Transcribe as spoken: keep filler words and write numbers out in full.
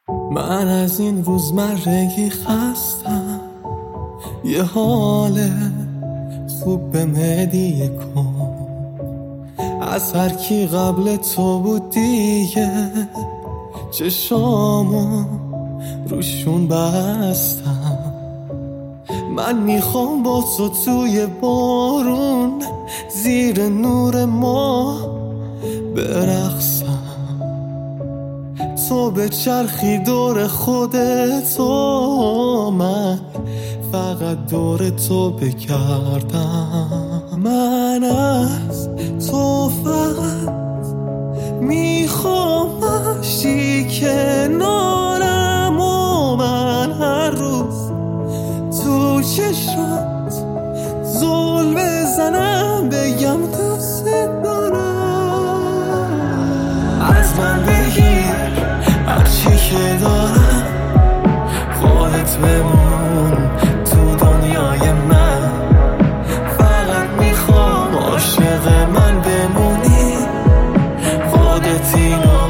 من از این روزمرگی خستم، یه حال خوب به مهدیه کن. از هر کی قبل تو بود دیگه چشامو روشون بستم. من میخوام با تو توی بارون زیر نور ما برقصم. تو به چرخی دور خودتو، من فقط دور تو بگردم. من از تو فقط میخوام باشی کنارم و من هر روز تو چشمات زل بزنم بگم دوست دارم. از من بگیر هرچی که دارم، خودت بمون تو دنیای من. فقط میخوام عاشق من بمونی، خودت اینو